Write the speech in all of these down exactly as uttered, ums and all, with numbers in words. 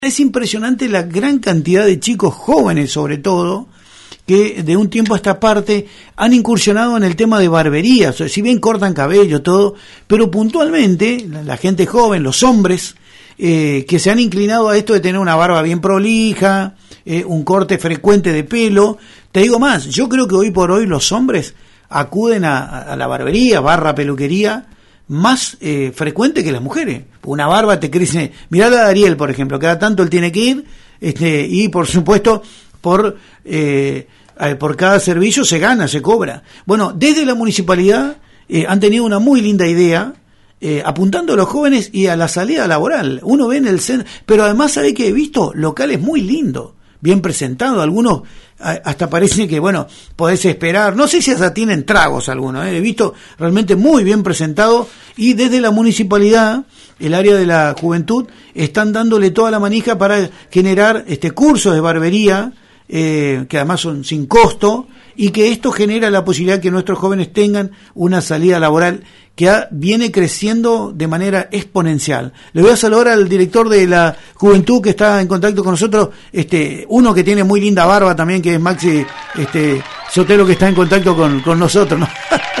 Es impresionante la gran cantidad de chicos jóvenes, sobre todo, que de un tiempo a esta parte han incursionado en el tema de barbería. O sea, si bien cortan cabello, todo, pero puntualmente la, la gente joven, los hombres, eh, que se han inclinado a esto de tener una barba bien prolija, eh, un corte frecuente de pelo. Te digo más, yo creo que hoy por hoy los hombres acuden a, a la barbería, barra peluquería, más eh, frecuente que las mujeres. Una barba te crece. Mirá la de Ariel, por ejemplo, cada tanto él tiene que ir, este, y por supuesto, por eh, por cada servicio se gana, se cobra. Bueno, desde la municipalidad eh, han tenido una muy linda idea, eh, apuntando a los jóvenes y a la salida laboral. Uno ve en el centro, pero además sabe que he visto locales muy lindos, bien presentados, algunos hasta parece que, bueno, podés esperar, no sé si hasta tienen tragos algunos, ¿eh? He visto realmente muy bien presentado, y desde la municipalidad, el área de la juventud, están dándole toda la manija para generar este cursos de barbería, eh, que además son sin costo, y que esto genera la posibilidad que nuestros jóvenes tengan una salida laboral que ha, viene creciendo de manera exponencial. Le voy a saludar al director de la juventud que está en contacto con nosotros, este, uno que tiene muy linda barba también, que es Maxi este, Sotelo, que está en contacto con, con nosotros, ¿no?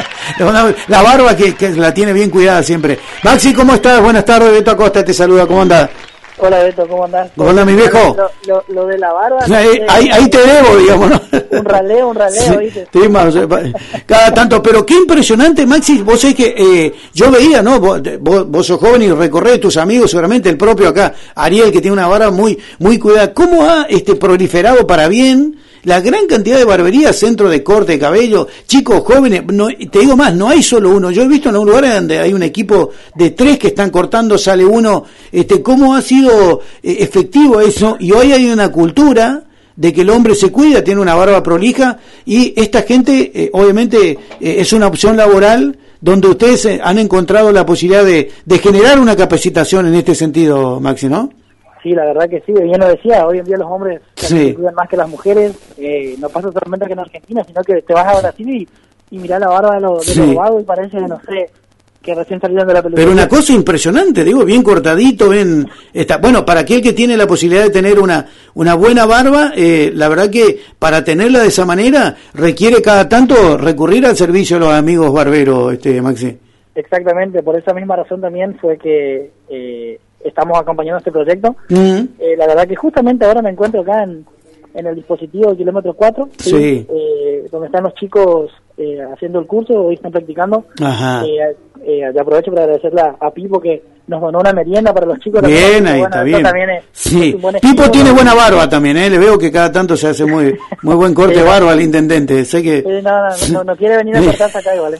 La barba que, que la tiene bien cuidada siempre. Maxi, ¿cómo estás? Buenas tardes, Beto Acosta te saluda, ¿cómo andás? Hola Beto, ¿cómo andás? ¿Cómo andás, mi viejo? Lo, lo, lo de la barba... Ahí, ahí, ahí te debo, digamos, ¿no? Un raleo, un raleo, sí, ¿viste? Sí, más, cada tanto, pero qué impresionante, Maxi, vos sabés que eh, yo veía, ¿no? Vos, vos, vos sos joven y recorrés tus amigos, seguramente el propio acá, Ariel, que tiene una barba muy muy cuidada. ¿Cómo ha este proliferado para bien la gran cantidad de barberías, centro de corte de cabello, chicos jóvenes? No, te digo más, no hay solo uno. Yo he visto en un lugar donde hay un equipo de tres que están cortando, sale uno. Este, ¿cómo ha sido eh, efectivo eso? Y hoy hay una cultura de que el hombre se cuida, tiene una barba prolija, y esta gente, eh, obviamente, eh, es una opción laboral donde ustedes eh, han encontrado la posibilidad de, de generar una capacitación en este sentido, Maxi, ¿no? Sí, la verdad que sí, bien lo decía, hoy en día los hombres sí. se cuidan más que las mujeres, eh, no pasa solamente que en Argentina, sino que te vas a Brasil y, y mirá la barba de los, de sí. los vagos y parece, no sé, que recién salieron de la peluquería. Pero una cosa impresionante, digo, bien cortadito, bien, está, bueno, para aquel que tiene la posibilidad de tener una una buena barba, eh, la verdad que para tenerla de esa manera requiere cada tanto recurrir al servicio de los amigos barberos, este Maxi. Exactamente, por esa misma razón también fue que eh, estamos acompañando este proyecto. Mm. Eh, la verdad que justamente ahora me encuentro acá en, en el dispositivo del kilómetro cuatro, ¿sí? Sí. Eh, donde están los chicos eh, haciendo el curso, hoy están practicando. Ajá. Eh, eh, aprovecho para agradecerle a, a Pipo que nos donó una merienda para los chicos. Bien, ahí bueno, está bien. También es, sí. es un buen Pipo estilo, tiene ¿no? buena barba también, ¿eh? Le veo que cada tanto se hace muy muy buen corte de barba al intendente. Sé que Eh, no, no, no, no quiere venir a cortarse acá igual. ¿eh?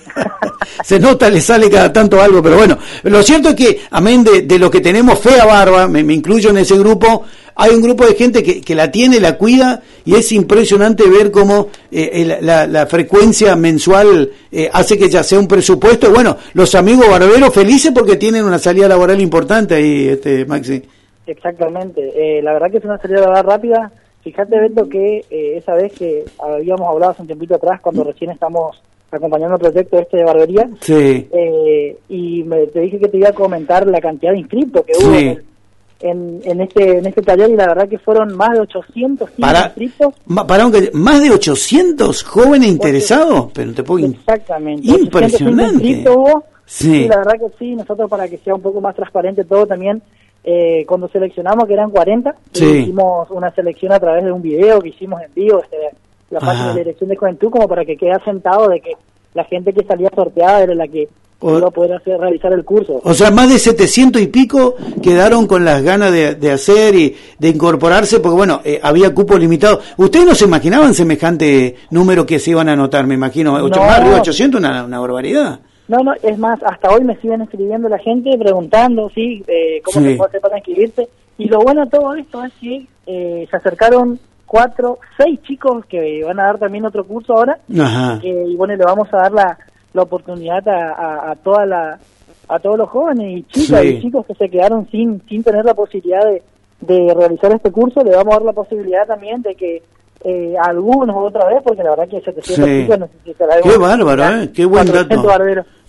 Se nota, le sale cada tanto algo, pero bueno, lo cierto es que, amén de, de los que tenemos fea barba, me, me incluyo en ese grupo, hay un grupo de gente que, que la tiene, la cuida, y es impresionante ver cómo eh, la, la frecuencia mensual eh, hace que ya sea un presupuesto. Y bueno, los amigos barberos felices porque tienen una salida laboral importante ahí, este Maxi. Exactamente, eh, la verdad que es una salida laboral rápida. Fíjate, Beto, que eh, esa vez que habíamos hablado hace un tiempito atrás, cuando recién estamos acompañando el proyecto este de barbería, sí. eh, y me, te dije que te iba a comentar la cantidad de inscriptos que sí. hubo en, en, en este en este taller, y la verdad que fueron más de ochocientos para, inscritos. Para un, más de ochocientos jóvenes interesados, pero te puedo... Exactamente. Impresionante. Hubo, sí. Y la verdad que sí, nosotros para que sea un poco más transparente todo también, eh, cuando seleccionamos que eran cuarenta, sí. hicimos una selección a través de un video que hicimos en vivo, este, la página de la Dirección de Juventud, como para que quede asentado de que la gente que salía sorteada era la que o, iba a poder hacer, realizar el curso. O sea, más de setecientos y pico quedaron con las ganas de, de hacer y de incorporarse, porque bueno, eh, había cupo limitado. ¿Ustedes no se imaginaban semejante número que se iban a anotar? Me imagino, ocho, no, más de ochocientos, una, una barbaridad. No, no, es más, hasta hoy me siguen escribiendo la gente preguntando, sí, eh, cómo sí. se puede hacer para inscribirse. Y lo bueno de todo esto es que eh, se acercaron cuatro, seis chicos que van a dar también otro curso ahora. Ajá. Eh, y bueno, le vamos a dar la, la oportunidad a, a, a toda la a todos los jóvenes y chicas sí. y chicos que se quedaron sin sin tener la posibilidad de, de realizar este curso. Le vamos a dar la posibilidad también de que eh, algunos otra vez, porque la verdad que setecientos sí. chicos necesitará. Qué bárbaro, ¿eh? Qué buen dato. Barberos.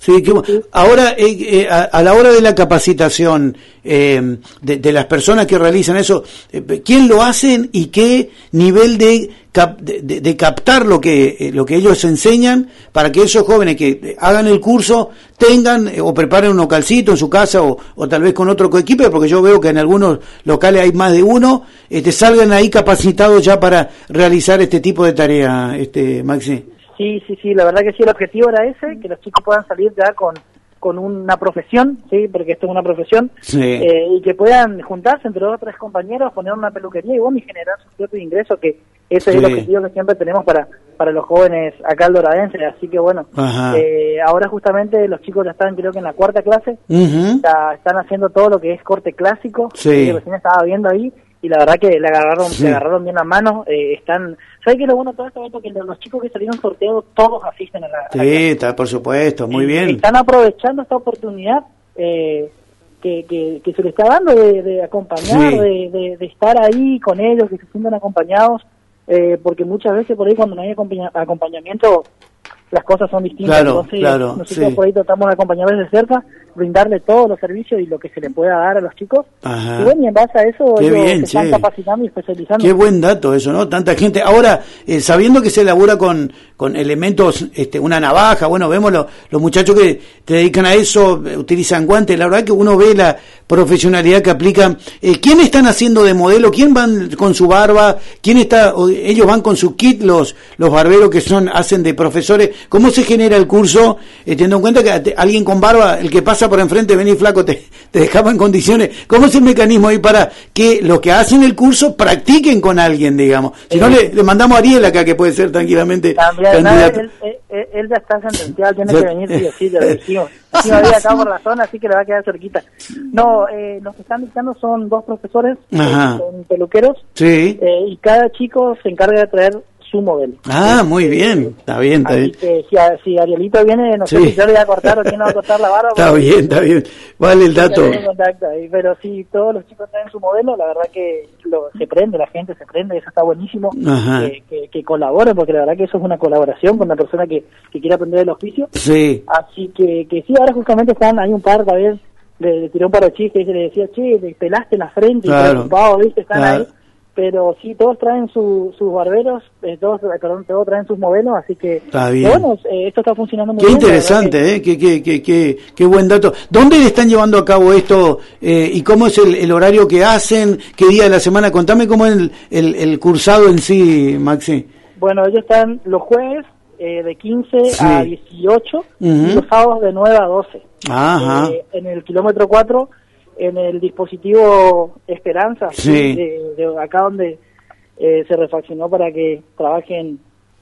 Sí, que, ahora, eh, eh, a, a la hora de la capacitación eh, de, de las personas que realizan eso, eh, ¿quién lo hacen y qué nivel de, cap, de, de, de captar lo que eh, lo que ellos enseñan para que esos jóvenes que hagan el curso tengan eh, o preparen un localcito en su casa o, o tal vez con otro coequipe, porque yo veo que en algunos locales hay más de uno, este, salgan ahí capacitados ya para realizar este tipo de tarea, este, Maxi? Sí, sí, sí, la verdad que sí, el objetivo era ese, que los chicos puedan salir ya con, con una profesión, sí, porque esto es una profesión, sí. eh, y que puedan juntarse entre dos o tres compañeros, poner una peluquería y bueno, y generar su propio ingreso, que ese sí. es el objetivo que siempre tenemos para para los jóvenes acá al Doradense, así que bueno, eh, ahora justamente los chicos ya están creo que en la cuarta clase, uh-huh. ya están haciendo todo lo que es corte clásico, sí. que recién estaba viendo ahí, y la verdad que le agarraron sí. le agarraron bien las manos, eh, están... ¿Sabes qué es lo bueno de todo esto? Porque los chicos que salieron sorteados, todos asisten a la... Sí, a la está, por supuesto, muy y, bien. Están aprovechando esta oportunidad eh, que, que, que se les está dando de, de acompañar, sí. de, de, de estar ahí con ellos, que se sientan acompañados, eh, porque muchas veces por ahí cuando no hay acompaña, acompañamiento, las cosas son distintas. Claro, Entonces claro, nosotros sí. por ahí tratamos de acompañarles de cerca, brindarle todos los servicios y lo que se les pueda dar a los chicos. Ajá. Y bueno, y en base a eso Qué ellos bien, se están che. capacitando y especializando. Qué buen dato eso, ¿no? Tanta gente. Ahora, eh, sabiendo que se elabora con, con elementos, este, una navaja, bueno, vemos lo, los muchachos que te dedican a eso, eh, utilizan guantes, la verdad que uno ve la profesionalidad que aplican. Eh, ¿Quién están haciendo de modelo? ¿Quién van con su barba? ¿Quién está? O, ellos van con su kit, los, los barberos que son, hacen de profesores. ¿Cómo se genera el curso? Eh, teniendo en cuenta que te, alguien con barba, el que pasa por enfrente, vení flaco, te, te dejaba en condiciones. ¿Cómo es el mecanismo ahí para que los que hacen el curso practiquen con alguien, digamos? Si no, le, le mandamos a Ariel acá, que puede ser tranquilamente También, candidato. Él, él, él, él ya está sentenciado, tiene que venir sí o sí, ya lo dijimos. Encima vive acá por la zona, así que le va a quedar cerquita. No, eh, los que están dictando son dos profesores, eh, son peluqueros, sí. eh, y cada chico se encarga de traer su modelo. Ah, muy bien, está bien, está Así bien. que si, a, si Arielito viene, no sé sí. si yo le voy a cortar o quién no va a cortar la barba. Está bien, está bien, vale el dato. Pero si todos los chicos traen su modelo, la verdad que lo, se prende, la gente se prende, eso está buenísimo, que, que, que colaboren, porque la verdad que eso es una colaboración con una persona que, que quiere aprender el oficio. Sí. Así que, que sí, ahora justamente están, hay un par, tal vez, le, le tiró un par de chistes y le decía, che, le pelaste la frente, claro. y preocupado, ¿viste? Están claro. ahí. Pero sí, todos traen su, sus barberos, eh, todos, perdón, todos traen sus modelos, así que, está bien. que bueno, eh, esto está funcionando muy qué bien. Qué interesante, que... ¿eh? Qué, qué, qué, qué, qué buen dato. ¿Dónde le están llevando a cabo esto eh, y cómo es el, el horario que hacen? ¿Qué día de la semana? Contame cómo es el, el, el cursado en sí, Maxi. Bueno, ellos están los jueves eh, de quince sí. a dieciocho uh-huh. y los sábados de nueve a doce. Ajá. Eh, en el kilómetro cuatro, en el dispositivo Esperanza, sí. de, de acá donde... Eh, se refaccionó para que trabajen,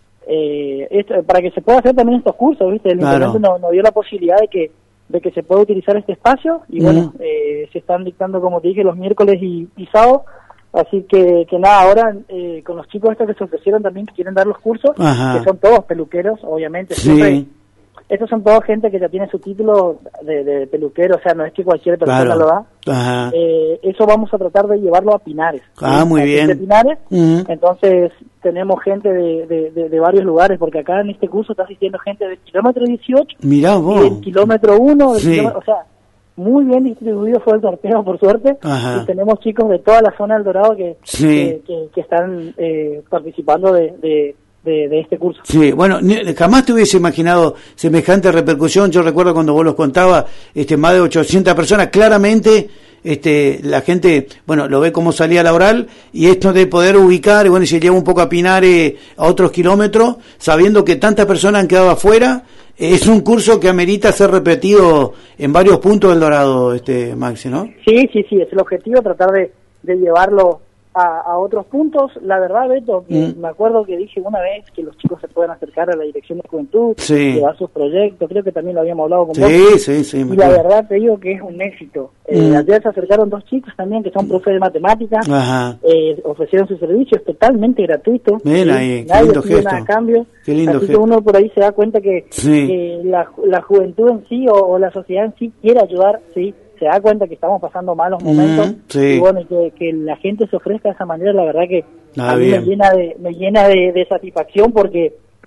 eh, esto, para que se pueda hacer también estos cursos, ¿viste? El claro. intendente nos no dio la posibilidad de que de que se pueda utilizar este espacio y uh-huh. bueno, eh, se están dictando, como te dije, los miércoles y, y sábados, así que, que nada, ahora eh, con los chicos estos que se ofrecieron también que quieren dar los cursos, Ajá. que son todos peluqueros, obviamente, sí. siempre... Estos son toda gente que ya tiene su título de, de peluquero, o sea, no es que cualquier persona claro. lo da. Ajá. Eh, eso vamos a tratar de llevarlo a Pinares. Ah, ¿sí? muy bien. De Pinares, uh-huh. entonces tenemos gente de, de, de, de varios lugares, porque acá en este curso está asistiendo gente del kilómetro dieciocho, mirá vos. y del kilómetro uno, del sí. kilómetro, o sea, muy bien distribuido fue el sorteo, por suerte, Ajá. y tenemos chicos de toda la zona del Dorado que, sí. que, que, que están eh, participando de... de De, de este curso. Sí, bueno, ni, jamás te hubiese imaginado semejante repercusión. Yo recuerdo cuando vos los contabas, este, más de ochocientas personas, claramente este, la gente, bueno, lo ve como salida laboral, y esto de poder ubicar, y bueno, y se lleva un poco a Pinares a otros kilómetros, sabiendo que tantas personas han quedado afuera, eh, es un curso que amerita ser repetido en varios puntos del Dorado, este, Maxi, ¿no? Sí, sí, sí, es el objetivo, tratar de, de llevarlo A, a otros puntos. La verdad, Beto, mm. me acuerdo que dije una vez que los chicos se pueden acercar a la Dirección de Juventud, sí. llevar sus proyectos, creo que también lo habíamos hablado con sí, vos. Sí, sí, y la verdad te digo que es un éxito. Eh, mm. Ayer se acercaron dos chicos también que son profes de matemáticas, eh, ofrecieron sus servicios totalmente gratuitos. Mira ¿sí? ahí, qué Nadie lindo pide gesto. nada a cambio. Qué lindo Así gesto. que uno por ahí se da cuenta que, sí. que la, la juventud en sí o, o la sociedad en sí quiere ayudar, sí. Se da cuenta que estamos pasando malos momentos mm, sí. y bueno, que, que la gente se ofrezca de esa manera, la verdad que ah, a mí bien. me llena de me llena de, de satisfacción porque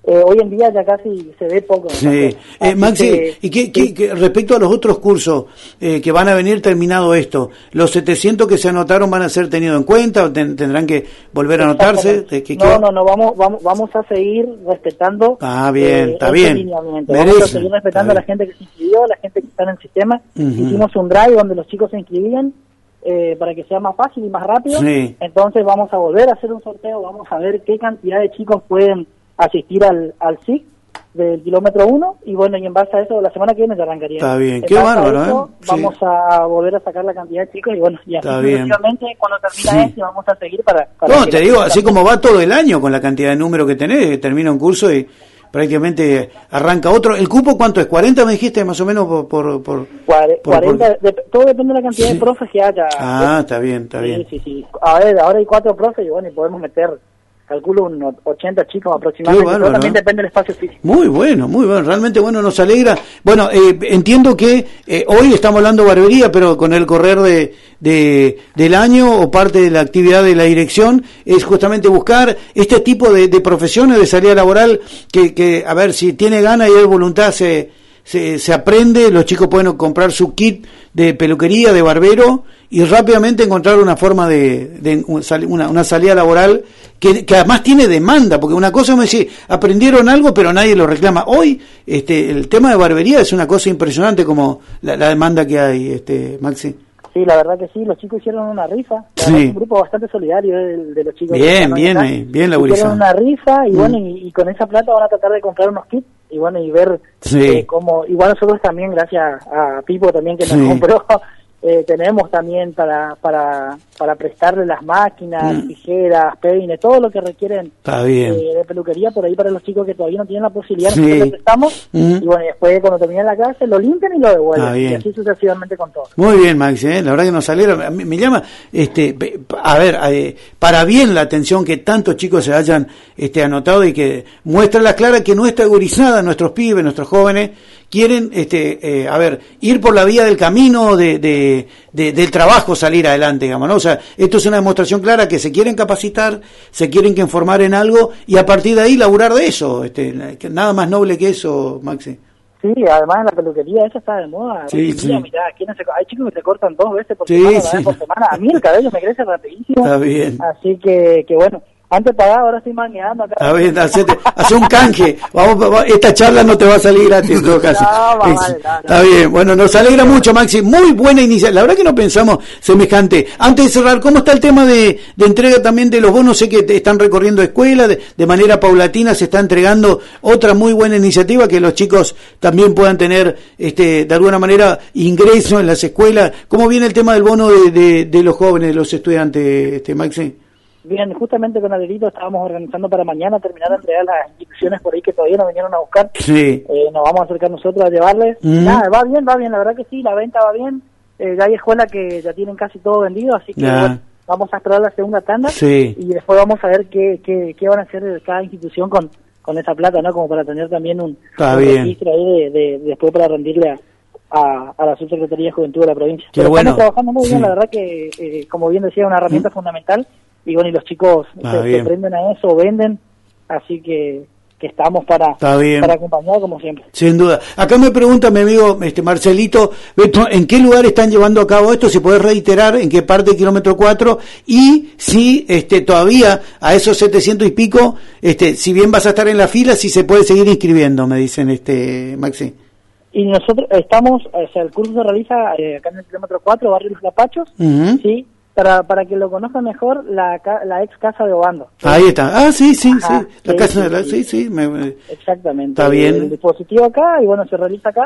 eh, hoy en día ya casi se ve poco. Sí. Eh, Maxi, que, ¿y qué, qué, qué, respecto a los otros cursos eh, que van a venir terminado esto, los setecientos que se anotaron van a ser tenidos en cuenta o ten, tendrán que volver a anotarse? ¿Qué, qué, no, no, no, vamos, vamos, vamos a seguir respetando. Ah, bien, eh, está bien. Vamos a seguir respetando a la gente que se inscribió, a la gente que está en el sistema. Uh-huh. Hicimos un drive donde los chicos se inscribían. Eh, para que sea más fácil y más rápido, sí. Entonces vamos a volver a hacer un sorteo, vamos a ver qué cantidad de chicos pueden asistir al, al S I C del kilómetro uno, y bueno, y en base a eso la semana que viene ya arrancaría. Está bien, qué bárbaro, eso, ¿eh? Vamos sí. a volver a sacar la cantidad de chicos y bueno, y así sucesivamente cuando termina sí. este vamos a seguir para... para no, te digo, así como va todo el año con la cantidad de número que tenés, termina un curso y prácticamente arranca otro. ¿El cupo cuánto es? ¿cuarenta me dijiste más o menos por...? por, por, cuarenta, por, por... De, todo depende de la cantidad sí. de profes que haya. Ah, está bien, está sí, bien. Sí, sí, a ver, ahora hay cuatro profes y bueno, y podemos meter, calculo, unos ochenta chicos aproximadamente, bárbaro, pero también ¿no? depende del espacio físico. Muy bueno, muy bueno, realmente bueno, nos alegra. Bueno, eh, entiendo que eh, hoy estamos hablando de barbería, pero con el correr de, de del año o parte de la actividad de la dirección es justamente buscar este tipo de, de profesiones de salida laboral que, que, a ver, si tiene ganas y hay voluntad, se, se, se aprende, los chicos pueden comprar su kit de peluquería, de barbero, y rápidamente encontrar una forma de, de una, una salida laboral que, que además tiene demanda, porque una cosa me dice, aprendieron algo pero nadie lo reclama. Hoy este el tema de barbería es una cosa impresionante como la, la demanda que hay, este Maxi. Sí, la verdad que sí, los chicos hicieron una rifa, sí. Es un grupo bastante solidario de, de los chicos. Bien, bien, eh, bien la hicieron una rifa y mm. bueno, y, y con esa plata van a tratar de comprar unos kits y bueno, y ver sí. eh, cómo, igual nosotros también, gracias a Pipo también que nos sí. compró, eh, tenemos también para para para prestarle las máquinas, mm. tijeras, peines, todo lo que requieren eh, de peluquería por ahí para los chicos que todavía no tienen la posibilidad, sí. nosotros les prestamos mm. y bueno, y después cuando terminen la clase lo limpian y lo devuelven y así sucesivamente con todo. Muy bien, Maxi, ¿eh? La verdad que nos alegra, me, me llama este a ver, eh, para bien la atención que tantos chicos se hayan este anotado y que muestra la clara que nuestra gurizada, nuestros pibes, nuestros jóvenes quieren este eh, a ver, ir por la vía del camino de, de, de del trabajo, salir adelante, digamos, ¿no? O sea, esto es una demostración clara que se quieren capacitar, se quieren que informar en algo y a partir de ahí laburar de eso, este nada más noble que eso, Maxi. Sí, además en la peluquería esa está de moda. Sí, sí. Mirá, ¿quiénes se, hay chicos que se cortan dos veces por sí, semana, sí. una vez por semana. A mí el cabello me crece rapidísimo. Está bien. Así que, que bueno. Antes pagaba, ahora estoy mangueando acá. A ver, hace, hace un canje. Vamos, vamos, esta charla no te va a salir gratis en todo caso. No, vale, no, no. Está bien, bueno, nos alegra mucho, Maxi. Muy buena iniciativa. La verdad que no pensamos semejante. Antes de cerrar, ¿cómo está el tema de, de entrega también de los bonos? Sé que te están recorriendo escuelas, de, de manera paulatina se está entregando otra muy buena iniciativa, que los chicos también puedan tener, este, de alguna manera, ingreso en las escuelas. ¿Cómo viene el tema del bono de, de, de los jóvenes, de los estudiantes, este, Maxi? Bien, justamente con Adelito estábamos organizando para mañana terminar de entregar las instituciones por ahí que todavía nos vinieron a buscar. Sí. Eh, nos vamos a acercar nosotros a llevarles. Mm. Nada, va bien, va bien, la verdad que sí, la venta va bien. Eh, ya hay escuelas que ya tienen casi todo vendido, así que nah. bueno, vamos a esperar la segunda tanda sí. y después vamos a ver qué, qué, qué van a hacer cada institución con, con esa plata, ¿no? Como para tener también un, un registro ahí de, de, de después para rendirle a, a, a la Subsecretaría de Juventud de la provincia. Qué Pero bueno. Estamos trabajando muy sí. bien, la verdad que, eh, como bien decía, una herramienta mm. fundamental. Y bueno, y los chicos ah, se, se prenden a eso, venden, así que, que estamos para, para acompañar como siempre. Sin duda. Acá me pregunta mi amigo este Marcelito, ¿en qué lugar están llevando a cabo esto? Si podés reiterar en qué parte del kilómetro cuatro y si este todavía a esos setecientos y pico, este si bien vas a estar en la fila, si se puede seguir inscribiendo, me dicen este Maxi. Y nosotros estamos, o sea, el curso se realiza eh, acá en el kilómetro cuatro, barrio Los Lapachos, uh-huh. sí. Para para que lo conozcan mejor, la la ex casa de Obando. ¿Sí? Ahí está. Ah, sí, sí, Ajá, sí. La sí, casa sí, de la... sí, sí, sí. Me, me... Exactamente. Está bien. El dispositivo acá, y bueno, se realiza acá.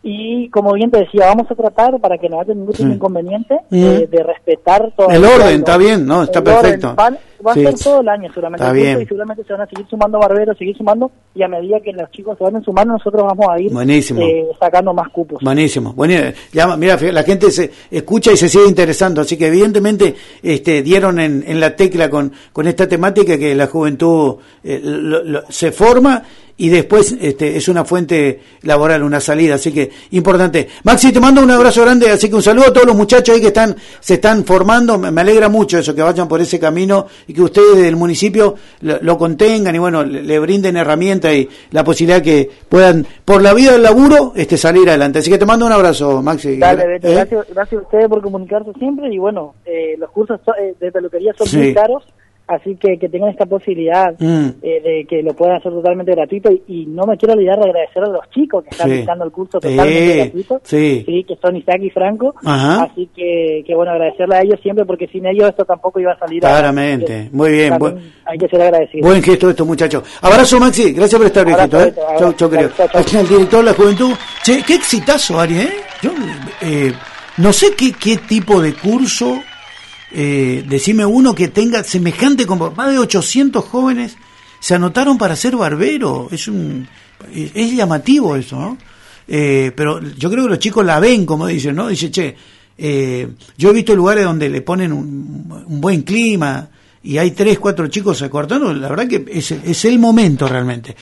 Y como bien te decía, vamos a tratar, para que no haya ningún sí. inconveniente, mm. de, de respetar todo el orden. Está lo, bien, ¿no? Está perfecto. Va, va a sí. ser todo el año seguramente. Está bien. Y seguramente se van a seguir sumando barberos, seguir sumando, y a medida que los chicos se vayan sumando, nosotros vamos a ir eh, sacando más cupos. Buenísimo. Bueno, ya, mira, la gente se escucha y se sigue interesando, así que evidentemente este dieron en, en la tecla con, con esta temática que la juventud eh, lo, lo, se forma y después este, es una fuente laboral, una salida, así que importante. Maxi, te mando un abrazo grande, así que un saludo a todos los muchachos ahí que están se están formando, me, me alegra mucho eso, que vayan por ese camino y que ustedes del municipio lo, lo contengan y bueno, le, le brinden herramientas y la posibilidad que puedan, por la vida del laburo, este salir adelante. Así que te mando un abrazo, Maxi. Dale, Beto, ¿Eh? gracias, gracias a ustedes por comunicarse siempre y bueno, eh, los cursos so, eh, de peluquería son Sí. muy caros. Así que que tengan esta posibilidad Mm. eh, de que lo puedan hacer totalmente gratuito y, y no me quiero olvidar de agradecer a los chicos que están Sí. dando el curso totalmente Sí. gratuito, Sí. sí, que son Isaac y Franco. Ajá. Así que, que bueno, agradecerle a ellos siempre porque sin ellos esto tampoco iba a salir. Claramente, a, muy bien. también Bu- hay que ser agradecidos. Buen gesto esto, muchachos. Abrazo, Maxi. Gracias por estar, viejito. Abrazo, ¿eh? Beto, Chau, chau, querido. chau, chau. Aquí el director de la juventud. Che, qué exitazo, Ari, ¿eh? Yo, eh, no sé qué, qué tipo de curso, eh, decime uno que tenga semejante, como más de ochocientos jóvenes se anotaron para ser barbero. Es un, es, es llamativo eso, ¿no? Eh, pero yo creo que los chicos la ven, como dicen, ¿no? Dice, che, eh, yo he visto lugares donde le ponen un, un buen clima y hay tres, cuatro chicos cortando, la verdad que es, es el momento realmente.